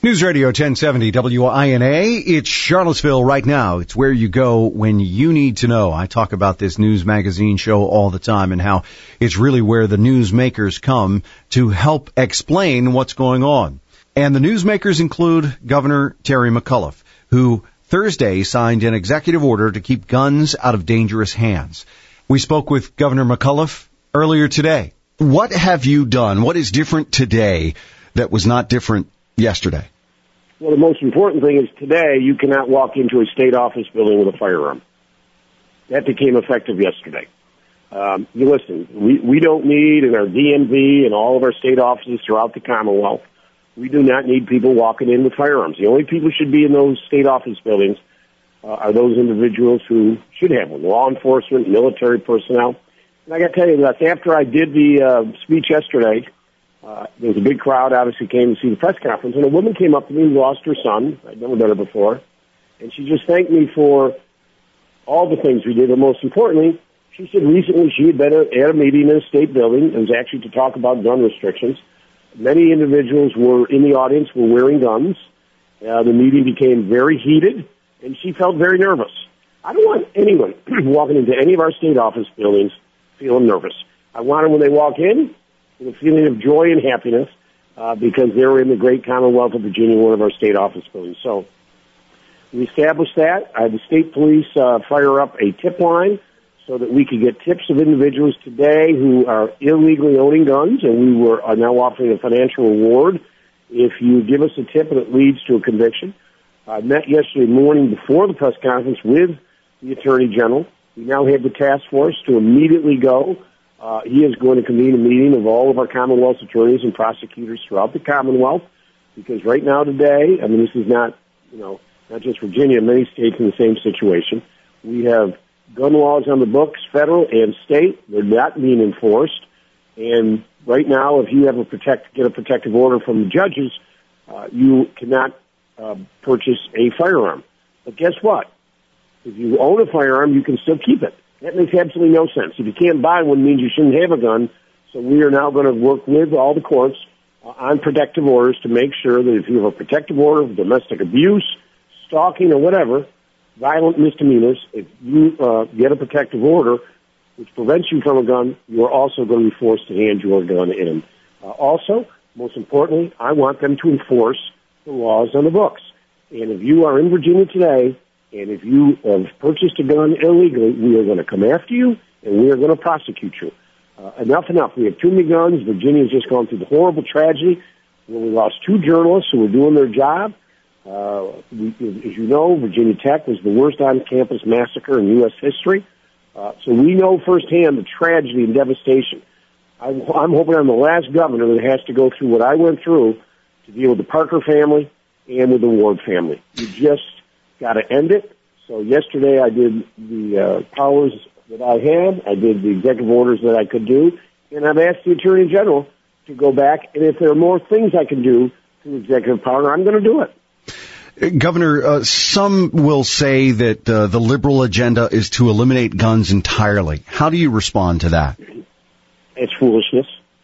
News Radio 1070 WINA. It's Charlottesville right now. It's where you go when you need to know. I talk about this news magazine show all the time and how it's really where the newsmakers come to help explain what's going on. And the newsmakers include Governor Terry McAuliffe, who Thursday signed an executive order to keep guns out of dangerous hands. We spoke with Governor McAuliffe earlier today. What have you done? What is different today that was not different yesterday? Well, the most important thing is today you cannot walk into a state office building with a firearm. That became effective yesterday. You listen, we don't need in our DMV and all of our state offices throughout the Commonwealth, we do not need people walking in with firearms. The only people who should be in those state office buildings are those individuals who should have one, law enforcement, military personnel. And I got to tell you that after I did the speech yesterday, there was a big crowd, obviously came to see the press conference, and a woman came up to me who lost her son. I'd never met her before. And she just thanked me for all the things we did, but most importantly, she said recently she had been at a meeting in a state building. It was actually to talk about gun restrictions. Many individuals were in the audience were wearing guns. The meeting became very heated, and she felt very nervous. I don't want anyone walking into any of our state office buildings feeling nervous. I want them when they walk in with a feeling of joy and happiness because they're in the great Commonwealth of Virginia, one of our state office buildings. So we established that. I had the state police fire up a tip line so that we could get tips of individuals today who are illegally owning guns, and we are now offering a financial reward if you give us a tip and it leads to a conviction. I met yesterday morning before the press conference with the Attorney General. We now have the task force to immediately go. He is going to convene a meeting of all of our Commonwealth attorneys and prosecutors throughout the Commonwealth, because right now today, I mean, this is not just Virginia, many states in the same situation. We have gun laws on the books, federal and state. They're not being enforced. And right now, if you have get a protective order from the judges, you cannot purchase a firearm. But guess what? If you own a firearm, you can still keep it. That makes absolutely no sense. If you can't buy one, it means you shouldn't have a gun. So we are now going to work with all the courts on protective orders to make sure that if you have a protective order of domestic abuse, stalking, or whatever, violent misdemeanors, if you get a protective order which prevents you from a gun, you are also going to be forced to hand your gun in. Also, most importantly, I want them to enforce the laws on the books. And if you are in Virginia today, and if you have purchased a gun illegally, we are going to come after you, and we are going to prosecute you. Enough. We have too many guns. Virginia has just gone through the horrible tragedy where we lost 2 journalists who were doing their job. As you know, Virginia Tech was the worst on-campus massacre in U.S. history. So we know firsthand the tragedy and devastation. I'm hoping I'm the last governor that has to go through what I went through to deal with the Parker family and with the Ward family. You just got to end it. So yesterday I did the powers that I had. I did the executive orders that I could do. And I've asked the Attorney General to go back. And if there are more things I can do through executive power, I'm going to do it. Governor, some will say that the liberal agenda is to eliminate guns entirely. How do you respond to that? It's foolishness.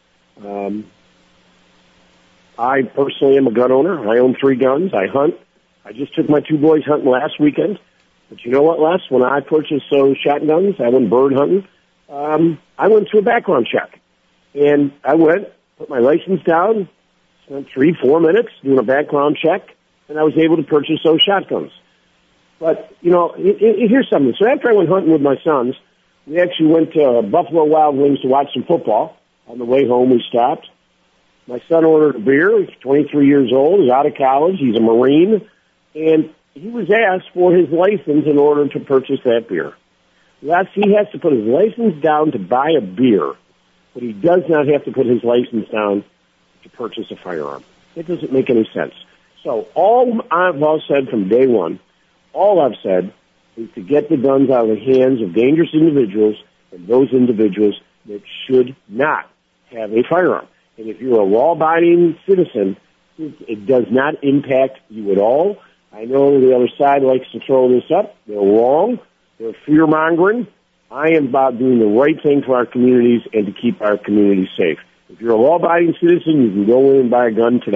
I personally am a gun owner. I own 3 guns. I hunt. I just took my 2 boys hunting last weekend. But you know what, Les? When I purchased those shotguns, I went bird hunting. I went through a background check. And I went, put my license down, spent 3-4 minutes doing a background check, and I was able to purchase those shotguns. But, here's something. So after I went hunting with my sons, we actually went to Buffalo Wild Wings to watch some football. On the way home, we stopped. My son ordered a beer. He's 23 years old. He's out of college. He's a Marine. And he was asked for his license in order to purchase that beer. Thus, he has to put his license down to buy a beer, but he does not have to put his license down to purchase a firearm. It doesn't make any sense. So all I've said from day one, all I've said is to get the guns out of the hands of dangerous individuals and those individuals that should not have a firearm. And if you're a law-abiding citizen, it does not impact you at all. I know the other side likes to throw this up. They're wrong. They're fear-mongering. I am about doing the right thing for our communities and to keep our communities safe. If you're a law-abiding citizen, you can go in and buy a gun today.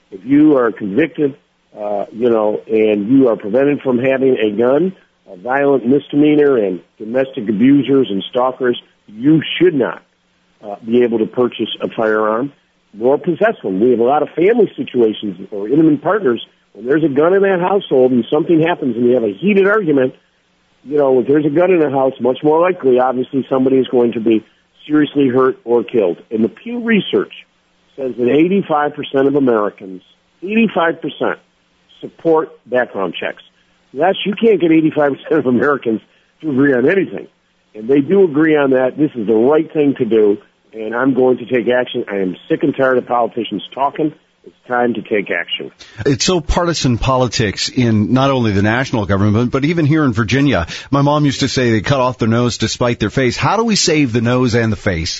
If you are convicted, and you are prevented from having a gun, a violent misdemeanor, and domestic abusers and stalkers, you should not be able to purchase a firearm nor possess one. We have a lot of family situations or intimate partners. When there's a gun in that household and something happens and you have a heated argument, if there's a gun in the house, much more likely, obviously, somebody is going to be seriously hurt or killed. And the Pew Research says that 85% of Americans, 85%, support background checks. Yes, you can't get 85% of Americans to agree on anything. And they do agree on that. This is the right thing to do, and I'm going to take action. I am sick and tired of politicians talking. It's time to take action. It's so partisan politics in not only the national government, but even here in Virginia. My mom used to say they cut off their nose to spite their face. How do we save the nose and the face?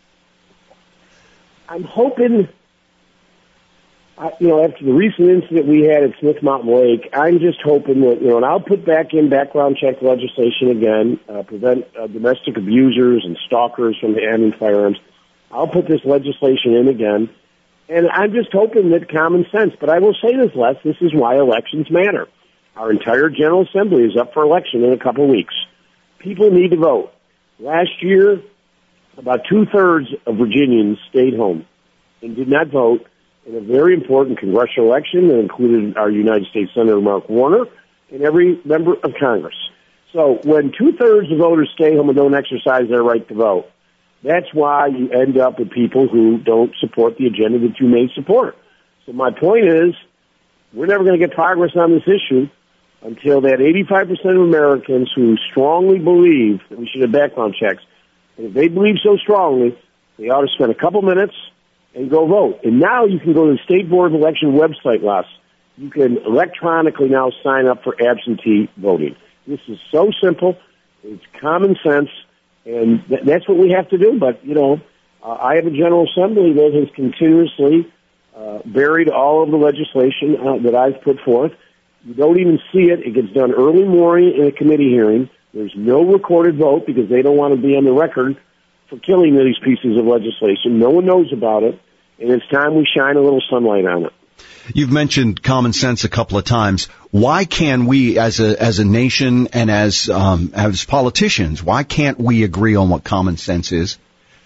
I'm hoping, after the recent incident we had at Smith Mountain Lake, I'm just hoping that, and I'll put back in background check legislation again, prevent domestic abusers and stalkers from having firearms. I'll put this legislation in again. And I'm just hoping that common sense, but I will say this, Les, this is why elections matter. Our entire General Assembly is up for election in a couple of weeks. People need to vote. Last year, about 2/3 of Virginians stayed home and did not vote in a very important congressional election that included our United States Senator Mark Warner and every member of Congress. So when 2/3 of voters stay home and don't exercise their right to vote, that's why you end up with people who don't support the agenda that you may support. So my point is, we're never going to get progress on this issue until that 85% of Americans who strongly believe that we should have background checks, and if they believe so strongly, they ought to spend a couple minutes and go vote. And now you can go to the State Board of Election website, Les. You can electronically now sign up for absentee voting. This is so simple. It's common sense. And that's what we have to do. But, I have a General Assembly that has continuously buried all of the legislation that I've put forth. You don't even see it. It gets done early morning in a committee hearing. There's no recorded vote because they don't want to be on the record for killing these pieces of legislation. No one knows about it. And it's time we shine a little sunlight on it. You've mentioned common sense a couple of times. Why can we, as a nation and as politicians, why can't we agree on what common sense is?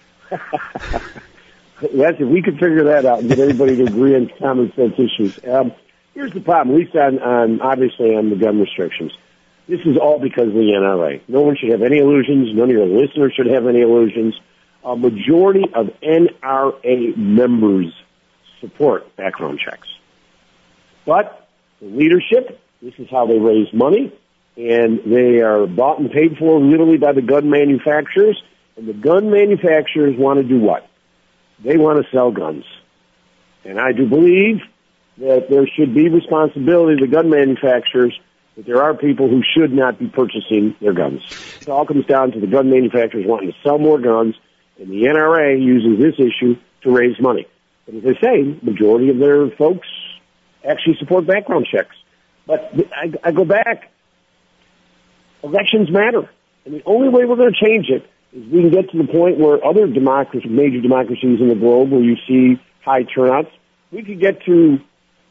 Yes, if we could figure that out and get everybody to agree on common sense issues. Here's the problem, at least obviously on the gun restrictions. This is all because of the NRA. No one should have any illusions. None of your listeners should have any illusions. A majority of NRA members support background checks. But the leadership, this is how they raise money, and they are bought and paid for literally by the gun manufacturers. And the gun manufacturers want to do what? They want to sell guns. And I do believe that there should be responsibility to the gun manufacturers, that there are people who should not be purchasing their guns. It all comes down to the gun manufacturers wanting to sell more guns, and the NRA uses this issue to raise money. But as I say, majority of their folks actually support background checks. But I go back. Elections matter. And the only way we're going to change it is we can get to the point where other major democracies in the globe where you see high turnouts, we could get to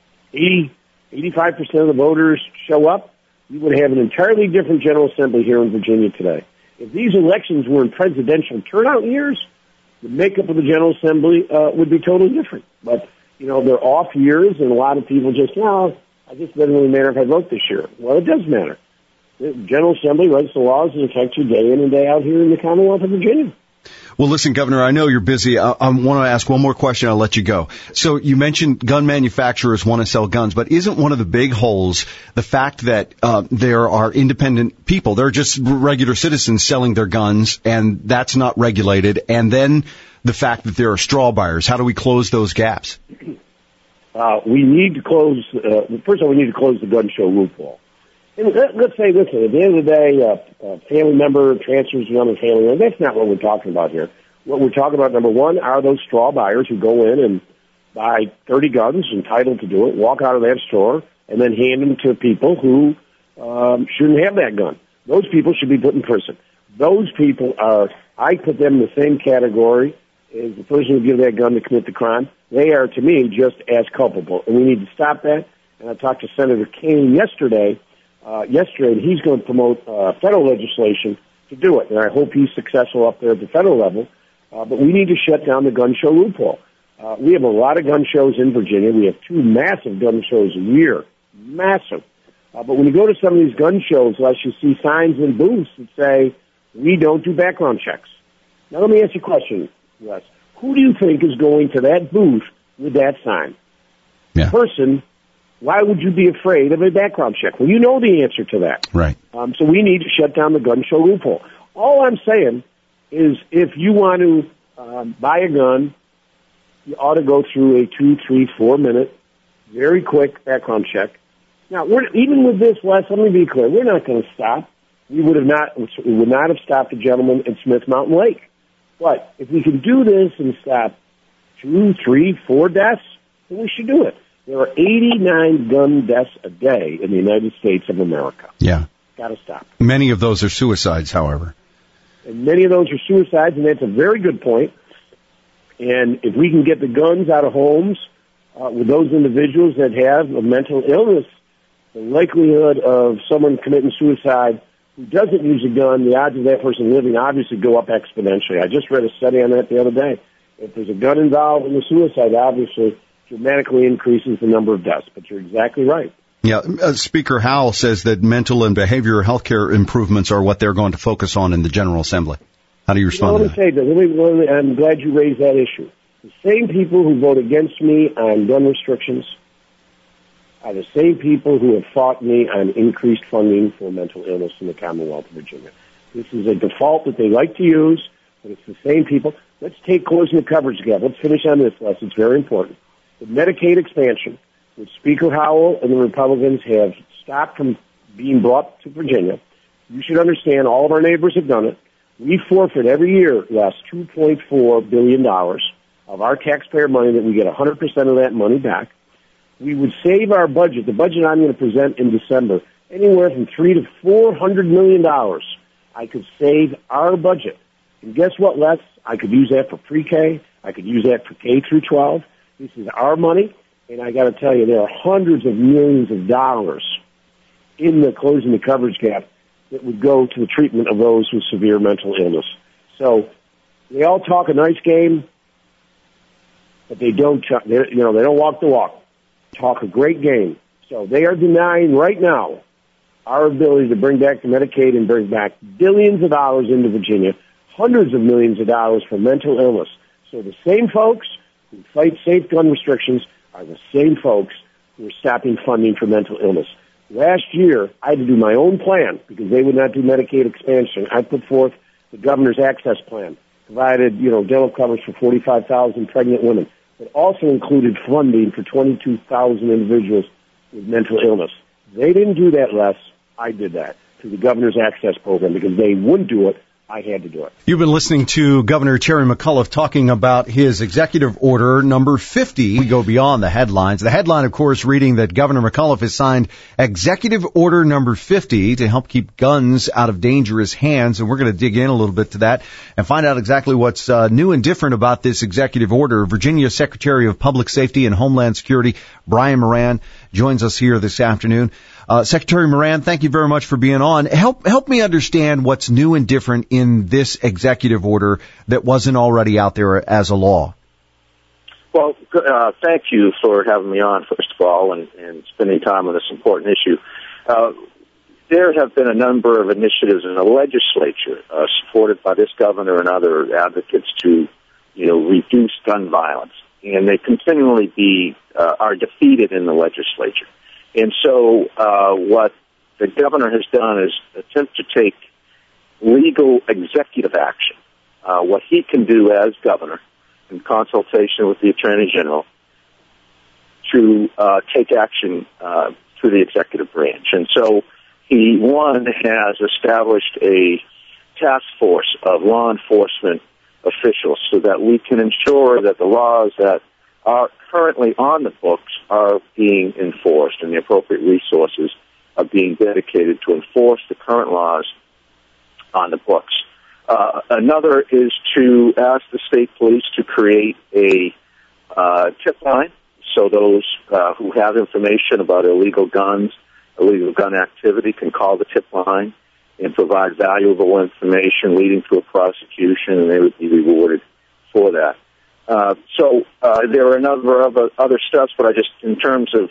85% of the voters show up. You would have an entirely different General Assembly here in Virginia today. If these elections were in presidential turnout years, the makeup of the General Assembly would be totally different. But they're off years, and a lot of people just, it just doesn't really matter if I vote this year. Well, it does matter. The General Assembly writes the laws that affect you day in and day out here in the Commonwealth of Virginia. Well, listen, Governor, I know you're busy. I want to ask one more question. I'll let you go. So you mentioned gun manufacturers want to sell guns, but isn't one of the big holes the fact that there are independent people, they're just regular citizens selling their guns, and that's not regulated, and then the fact that there are straw buyers? How do we close those gaps? We need to close, first of all, we need to close the gun show loophole. And let's say, listen, at the end of the day, a family member transfers to another family member. That's not what we're talking about here. What we're talking about, number one, are those straw buyers who go in and buy 30 guns, entitled to do it, walk out of that store, and then hand them to people who shouldn't have that gun. Those people should be put in prison. Those people I put them in the same category is the person who gives that gun to commit the crime. They are, to me, just as culpable, and we need to stop that. And I talked to Senator Kaine yesterday, and he's going to promote federal legislation to do it, and I hope he's successful up there at the federal level. But we need to shut down the gun show loophole. We have a lot of gun shows in Virginia. We have 2 massive gun shows a year, massive. But when you go to some of these gun shows, unless you see signs in booths that say, we don't do background checks. Now let me ask you a question, Wes. Who do you think is going to that booth with that sign? Yeah. Person, why would you be afraid of a background check? Well, you know the answer to that. Right. So we need to shut down the gun show loophole. All I'm saying is if you want to buy a gun, you ought to go through a 2, 3, 4 minute, very quick background check. Now, even with this, Wes, let me be clear. We're not going to stop. We would not have stopped the gentleman in Smith Mountain Lake. But if we can do this and stop 2, 3, 4 deaths, then we should do it. There are 89 gun deaths a day in the United States of America. Yeah. Got to stop. Many of those are suicides, however. And many of those are suicides, and that's a very good point. And if we can get the guns out of homes with those individuals that have a mental illness, the likelihood of someone committing suicide who doesn't use a gun, the odds of that person living obviously go up exponentially. I just read a study on that the other day. If there's a gun involved in the suicide, obviously dramatically increases the number of deaths. But you're exactly right. Yeah, Speaker Howell says that mental and behavioral health care improvements are what they're going to focus on in the General Assembly. How do you respond to that? Let me say that. I'm glad you raised that issue. The same people who vote against me on gun restrictions are the same people who have fought me on increased funding for mental illness in the Commonwealth of Virginia. This is a default that they like to use, but it's the same people. Let's take closing the coverage gap. Let's finish on this, Les. It's very important. The Medicaid expansion, which Speaker Howell and the Republicans have stopped from being brought to Virginia. You should understand all of our neighbors have done it. We forfeit every year, Les, $2.4 billion of our taxpayer money that we get 100% of that money back. We would save our budget, the budget I'm going to present in December, anywhere from $300 to $400 million. I could save our budget. And guess what, Les? I could use that for pre-K. I could use that for K through 12. This is our money. And I got to tell you, there are hundreds of millions of dollars in the closing the coverage gap that would go to the treatment of those with severe mental illness. So they all talk a nice game, but they don't. They don't walk the walk. Talk a great game. So they are denying right now our ability to bring back the Medicaid and bring back billions of dollars into Virginia, hundreds of millions of dollars for mental illness. So the same folks who fight safe gun restrictions are the same folks who are stopping funding for mental illness. Last year, I had to do my own plan because they would not do Medicaid expansion. I put forth the governor's access plan, provided, dental coverage for 45,000 pregnant women. It also included funding for 22,000 individuals with mental illness. They didn't do that, Les. I did that through the governor's access program because they wouldn't do it. I had to do it. You've been listening to Governor Terry McAuliffe talking about his executive order number 50. We go beyond the headlines. The headline, of course, reading that Governor McAuliffe has signed executive order number 50 to help keep guns out of dangerous hands. And we're going to dig in a little bit to that and find out exactly what's new and different about this executive order. Virginia Secretary of Public Safety and Homeland Security, Brian Moran, joins us here this afternoon. Secretary Moran, thank you very much for being on. Help me understand what's new and different in this executive order that wasn't already out there as a law. Well, thank you for having me on, first of all, and spending time on this important issue. There have been a number of initiatives in the legislature supported by this governor and other advocates to, reduce gun violence, and they continually are defeated in the legislature. And so what the governor has done is attempt to take legal executive action, what he can do as governor in consultation with the Attorney General to take action through the executive branch. And so he, has established a task force of law enforcement officials so that we can ensure that the laws that are currently on the books are being enforced and the appropriate resources are being dedicated to enforce the current laws on the books. Another is to ask the state police to create a tip line, so those who have information about illegal gun activity can call the tip line and provide valuable information leading to a prosecution, and they would be rewarded for that. So there are a number of other steps, but I just, in terms of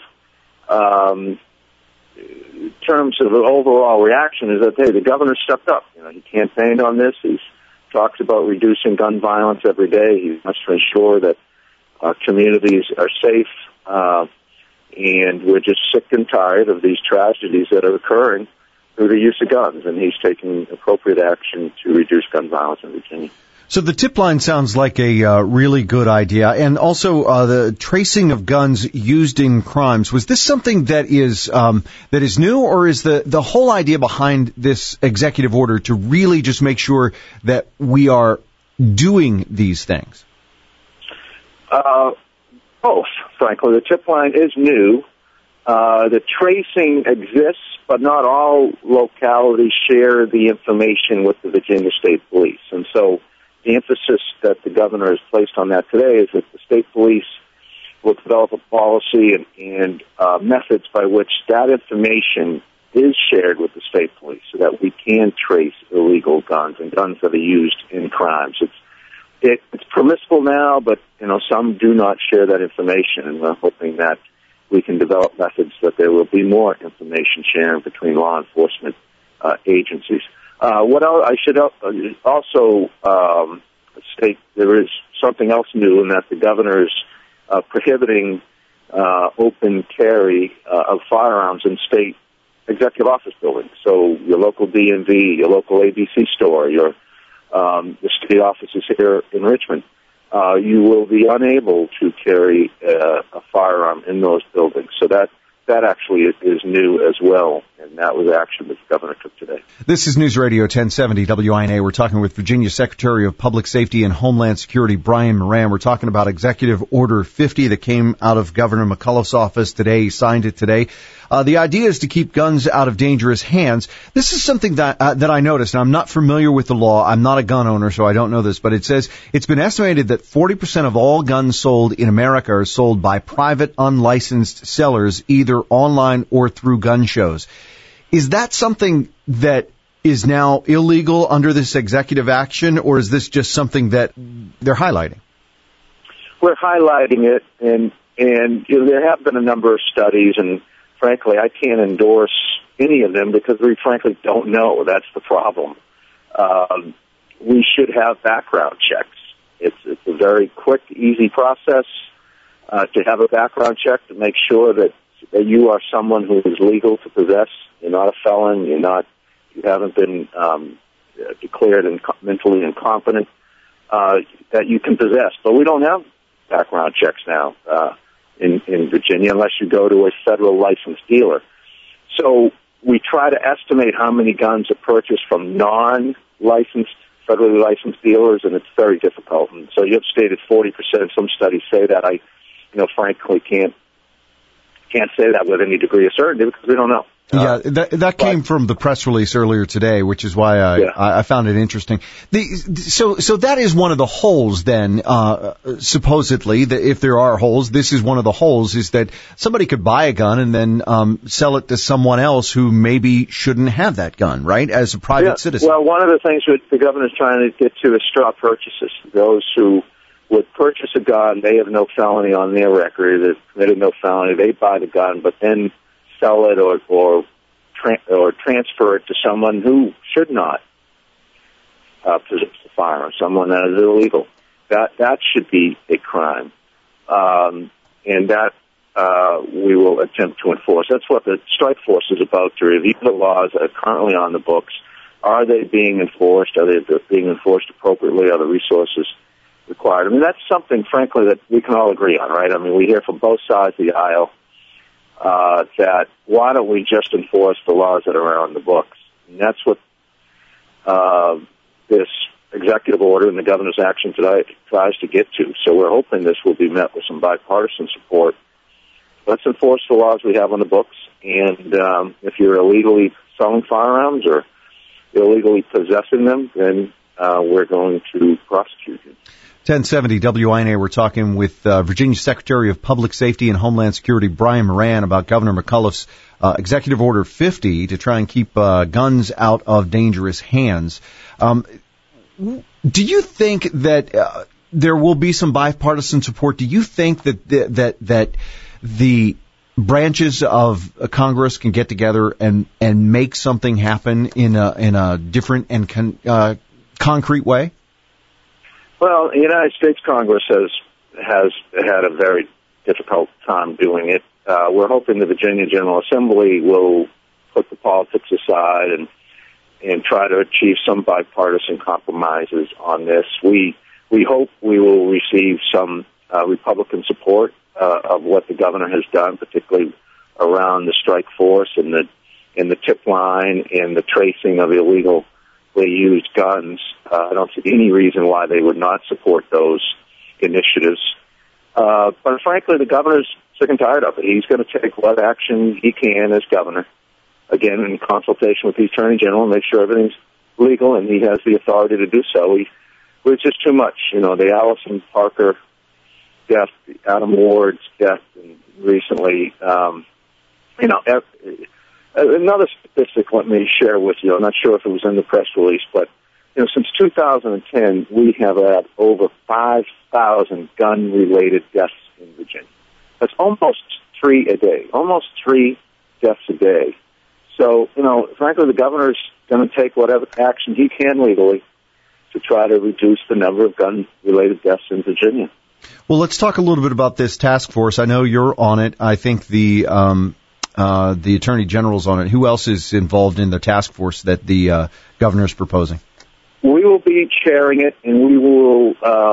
the overall reaction, is that, hey, the governor stepped up. You know, he campaigned on this. He talks about reducing gun violence every day. He wants to ensure that communities are safe, and we're just sick and tired of these tragedies that are occurring through the use of guns, and he's taking appropriate action to reduce gun violence in Virginia. So the tip line sounds like a really good idea, and also the tracing of guns used in crimes. Was this something that is new, or is the whole idea behind this executive order to really just make sure that we are doing these things? Both, frankly. The tip line is new. The tracing exists, but not all localities share the information with the Virginia State Police. And so the emphasis that the governor has placed on that today is that the state police will develop a policy and methods by which that information is shared with the state police so that we can trace illegal guns and guns that are used in crimes. It's permissible now, but some do not share that information, and we're hoping that we can develop methods that there will be more information sharing between law enforcement agencies. What else? I should also state there is something else new in that the governor is prohibiting open carry of firearms in state executive office buildings. So your local DMV, your local ABC store, the state offices here in Richmond, you will be unable to carry a firearm in those buildings. So that actually is new as well, and that was action that the governor took today. This is News Radio 1070 WINA. We're talking with Virginia Secretary of Public Safety and Homeland Security, Brian Moran. We're talking about Executive Order 50 that came out of Governor McAuliffe's office today. He signed it today. The idea is to keep guns out of dangerous hands. This is something that I noticed, and I'm not familiar with the law. I'm not a gun owner, so I don't know this, but it says it's been estimated that 40% of all guns sold in America are sold by private, unlicensed sellers, either online or through gun shows. Is that something that is now illegal under this executive action, or is this just something that they're highlighting? We're highlighting it, and there have been a number of studies, and frankly, I can't endorse any of them because we frankly don't know. That's the problem. We should have background checks. It's a very quick, easy process to have a background check to make sure that you are someone who is legal to possess. You're not a felon. You haven't been declared mentally incompetent. That you can possess, but we don't have background checks now in Virginia unless you go to a federal licensed dealer. So we try to estimate how many guns are purchased from non-licensed, federally licensed dealers, and it's very difficult. And so you have stated 40%. Some studies say that. I, frankly can't say that with any degree of certainty because we don't know. Yeah, that came from the press release earlier today, which is why I found it interesting. So that is one of the holes then, supposedly, that if there are holes, this is one of the holes, is that somebody could buy a gun and then sell it to someone else who maybe shouldn't have that gun, right, as a private citizen. Well, one of the things that the governor's trying to get to is straw purchases. Those who would purchase a gun, they have no felony on their record, they've committed no felony, they buy the gun, but then sell it or transfer it to someone who should not possess the firearm, someone that is illegal. That should be a crime, and that we will attempt to enforce. That's what the strike force is about, to review the laws that are currently on the books. Are they being enforced? Are they being enforced appropriately? Are the resources required? I mean, that's something, frankly, that we can all agree on, right? I mean, we hear from both sides of the aisle that why don't we just enforce the laws that are on the books? And that's what this executive order and the governor's action today tries to get to. So we're hoping this will be met with some bipartisan support. Let's enforce the laws we have on the books, and if you're illegally selling firearms or illegally possessing them, then we're going to prosecute you. 1070 WINA, we're talking with Virginia Secretary of Public Safety and Homeland Security Brian Moran about Governor McAuliffe's Executive Order 50 to try and keep guns out of dangerous hands. Do you think that there will be some bipartisan support? Do you think that the branches of Congress can get together and make something happen in a different and concrete way? Well, the United States Congress has had a very difficult time doing it. We're hoping the Virginia General Assembly will put the politics aside and try to achieve some bipartisan compromises on this. We hope we will receive some Republican support of what the governor has done, particularly around the strike force and the tip line and the tracing of illegally used guns. I don't see any reason why they would not support those initiatives. But frankly, the governor's sick and tired of it. He's going to take what action he can as governor, again, in consultation with the Attorney General, and make sure everything's legal, and he has the authority to do so. It's just too much. You know, the Allison Parker death, the Adam Ward's death, and recently, another statistic let me share with you. I'm not sure if it was in the press release, but since 2010, we have had over 5,000 gun-related deaths in Virginia. That's almost 3 a day, almost 3 deaths a day. So, frankly, the governor's going to take whatever action he can legally to try to reduce the number of gun-related deaths in Virginia. Well, let's talk a little bit about this task force. I know you're on it. I think the Attorney General's on it. Who else is involved in the task force that the governor is proposing? We will be chairing it, and we will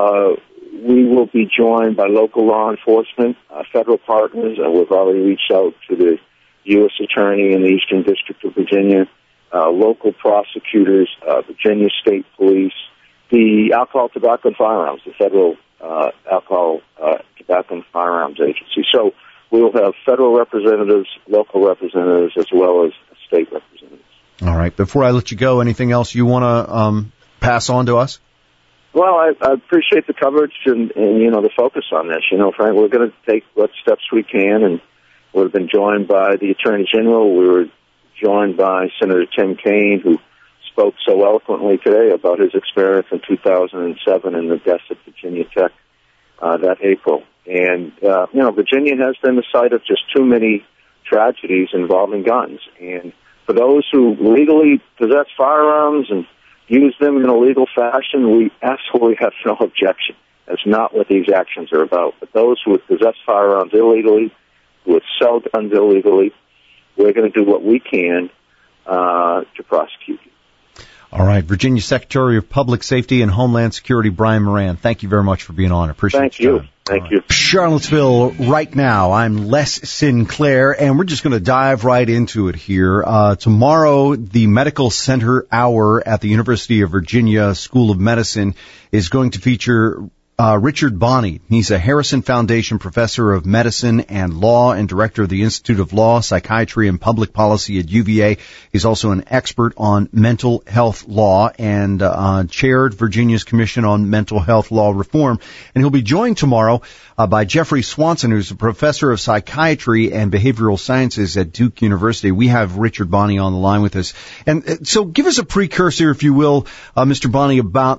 be joined by local law enforcement, federal partners, and we've already reached out to the U.S. Attorney in the Eastern District of Virginia, local prosecutors, Virginia State Police, the Alcohol, Tobacco, and Firearms, the federal Alcohol, Tobacco, and Firearms Agency. So we will have federal representatives, local representatives, as well as state representatives. All right. Before I let you go, anything else you want to pass on to us? Well, I appreciate the coverage and the focus on this. Frank, we're going to take what steps we can, and we've been joined by the Attorney General. We were joined by Senator Tim Kaine, who spoke so eloquently today about his experience in 2007 and the deaths at Virginia Tech that April. And, Virginia has been the site of just too many tragedies involving guns. And for those who legally possess firearms and use them in a legal fashion, we absolutely have no objection. That's not what these actions are about. But those who possess firearms illegally, who would sell guns illegally, we're going to do what we can to prosecute you. All right. Virginia Secretary of Public Safety and Homeland Security, Brian Moran, thank you very much for being on. Appreciate your time. Thank you. Charlottesville, right now, I'm Les Sinclair, and we're just going to dive right into it here. Tomorrow, the Medical Center Hour at the University of Virginia School of Medicine is going to feature Richard Bonney. He's a Harrison Foundation professor of medicine and law and director of the Institute of Law, Psychiatry, and Public Policy at UVA. He's also an expert on mental health law and chaired Virginia's Commission on Mental Health Law Reform. And he'll be joined tomorrow by Jeffrey Swanson, who's a professor of psychiatry and behavioral sciences at Duke University. We have Richard Bonney on the line with us. And so give us a precursor, if you will, Mr. Bonney, about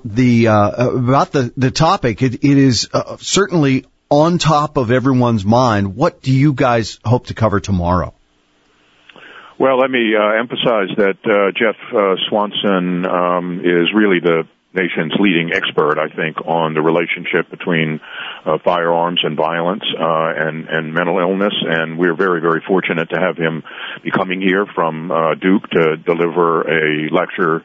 the topic. It is certainly on top of everyone's mind. What do you guys hope to cover tomorrow? Well, let me emphasize that Jeff Swanson is really the nation's leading expert, I think, on the relationship between firearms and violence and mental illness. And we're very, very fortunate to have him be coming here from Duke to deliver a lecture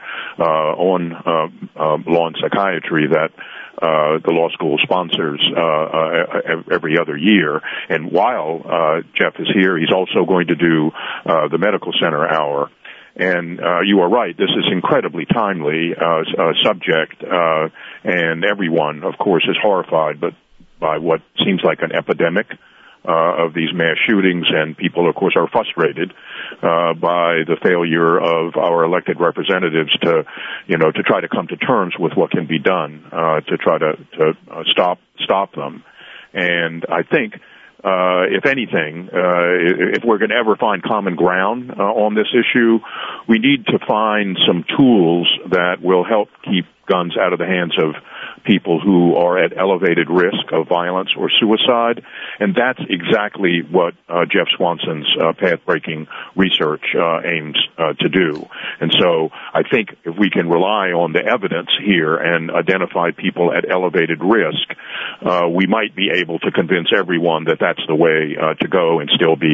on law and psychiatry that the law school sponsors every other year. And while Jeff is here, he's also going to do the Medical Center Hour. And you are right, this is incredibly timely subject, and everyone, of course, is horrified by what seems like an epidemic of these mass shootings, and people, of course, are frustrated by the failure of our elected representatives to try to come to terms with what can be done to try to stop them. And I think, if anything, if we're going to ever find common ground on this issue, we need to find some tools that will help keep guns out of the hands of people who are at elevated risk of violence or suicide, and that's exactly what Jeff Swanson's path-breaking research aims to do. And so I think if we can rely on the evidence here and identify people at elevated risk, we might be able to convince everyone that that's the way to go and still be,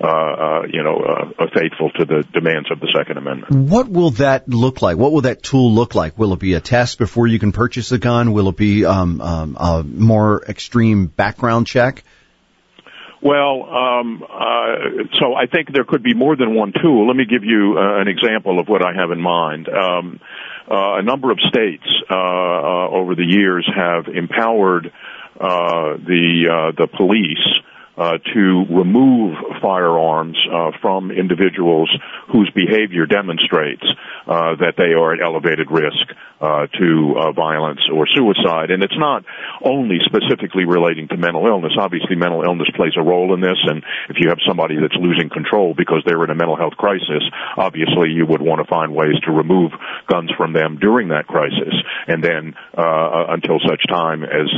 faithful to the demands of the Second Amendment. What will that look like? What will that tool look like? Will it be a test before you can purchase a gun? Will it be a more extreme background check? Well, so I think there could be more than one tool. Let me give you an example of what I have in mind. A number of states over the years have empowered the police to remove firearms from individuals whose behavior demonstrates that they are at elevated risk to violence or suicide. And it's not only specifically relating to mental illness. Obviously, mental illness plays a role in this, and if you have somebody that's losing control because they're in a mental health crisis, obviously you would want to find ways to remove guns from them during that crisis, and then until such time as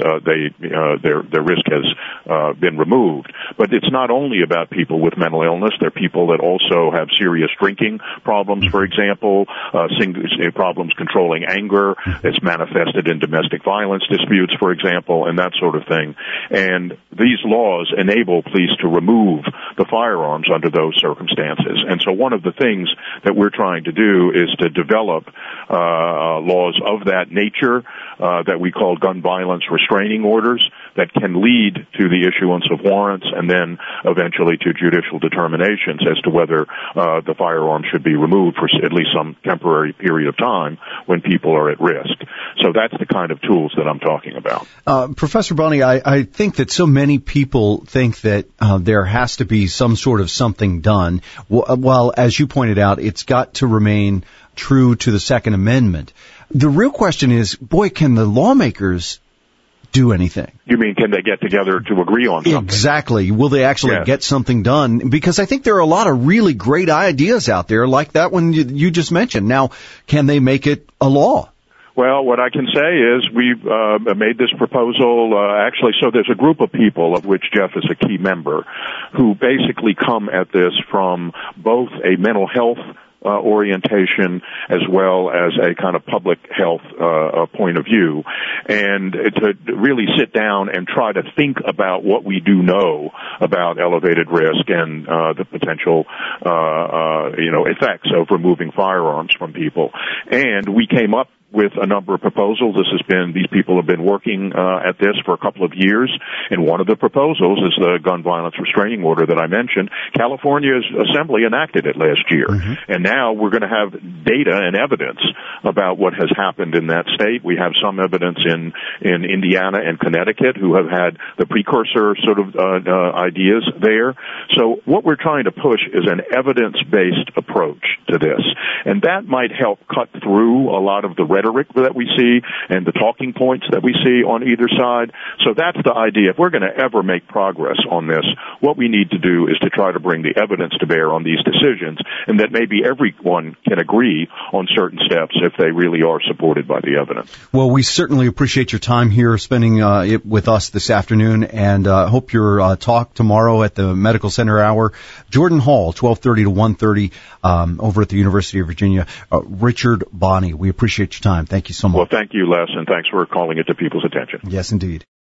their risk has been removed. But it's not only about people with mental illness. There are people that also have serious drinking problems, for example, problems controlling anger. It's manifested in domestic violence disputes, for example, and that sort of thing. And these laws enable police to remove the firearms under those circumstances. And so one of the things that we're trying to do is to develop laws of that nature that we call gun violence restraining orders that can lead to the issuance of warrants and then eventually to judicial determinations as to whether the firearm should be removed for at least some temporary period of time when people are at risk. So that's the kind of tools that I'm talking about. Professor Bonney, I think that so many people think that there has to be some sort of something done. Well, as you pointed out, it's got to remain true to the Second Amendment. The real question is, boy, can the lawmakers do anything? You mean, can they get together to agree on something? Exactly. Will they actually get something done? Because I think there are a lot of really great ideas out there like that one you just mentioned. Now, can they make it a law? Well, what I can say is we've made this proposal, actually, so there's a group of people, of which Jeff is a key member, who basically come at this from both a mental health orientation as well as a kind of public health point of view, and to really sit down and try to think about what we do know about elevated risk and the potential effects of removing firearms from people. And we came up with a number of proposals. These people have been working at this for a couple of years, and one of the proposals is the gun violence restraining order that I mentioned. California's Assembly enacted it last year, and now we're going to have data and evidence about what has happened in that state. We have some evidence in Indiana and Connecticut, who have had the precursor sort of ideas there. So what we're trying to push is an evidence-based approach to this, and that might help cut through a lot of the rhetoric that we see and the talking points that we see on either side. So that's the idea. If we're going to ever make progress on this, what we need to do is to try to bring the evidence to bear on these decisions, and that maybe everyone can agree on certain steps if they really are supported by the evidence. Well, we certainly appreciate your time here, spending it with us this afternoon, and hope your talk tomorrow at the Medical Center Hour. Jordan Hall, 12:30 to 1:30, over at the University of Virginia. Richard Bonney, we appreciate your time. Thank you so much. Well, thank you, Les, and thanks for calling it to people's attention. Yes, indeed.